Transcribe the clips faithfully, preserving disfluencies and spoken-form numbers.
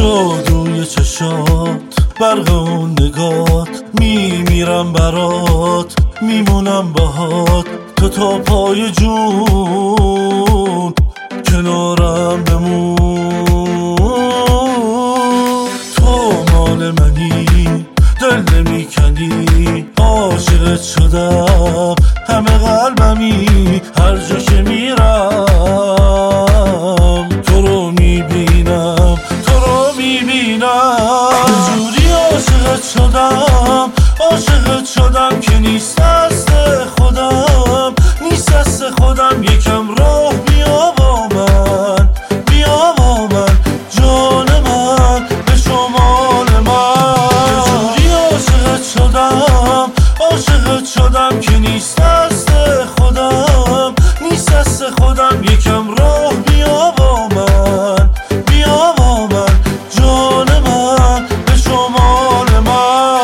جادوی چشات، برق اون نگات، میمیرم برات، میمونم باهات، تو تا پای جون کنارم بمون. تو مال منی، دل نمیکنی، عاشقت شدم، همه قلبمی، هر جا که میرم تو رو میبینم، تو رو میبینم. جوری عاشقت شدم، عاشقت شدم که نیست دست خودم، نیست دست خودم. یکم راه بیا با من، بیا با من، جان من به شمال من. جوری عاشقت شدم، عاشقت شدم که نیست دست خودم، نیست دست خودم. یکم راه بیا با من، بیا با من، جان من به شمال من.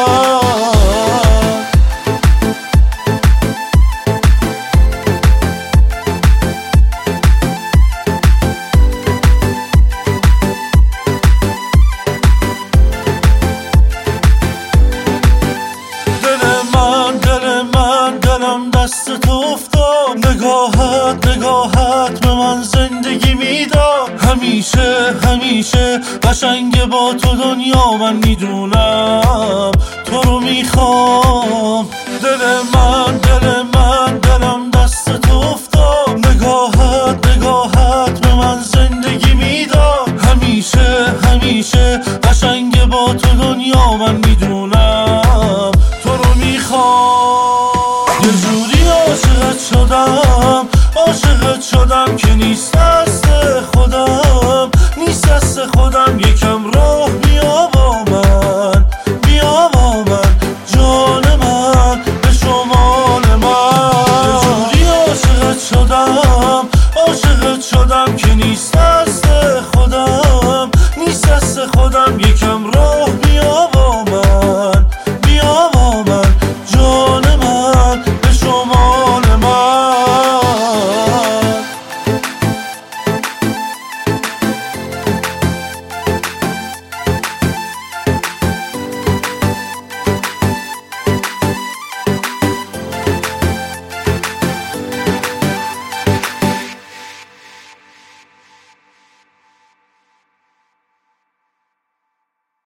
دلم دست تو افتاد، نگاهت نگاهت به من زندگی میداد. همیشه همیشه قشنگ با تو دنیا، من میدونم تو رو میخوام. دل من دل من دلم دست تو افتاد، نگاهت نگاهت به من زندگی میداد. همیشه همیشه قشنگ با تو دنیا، من میدونم تو رو میخوام. یه جوری عاشقت شدم، عاشقت شدم که نیست دست خودم، نیست دست خودم. یکم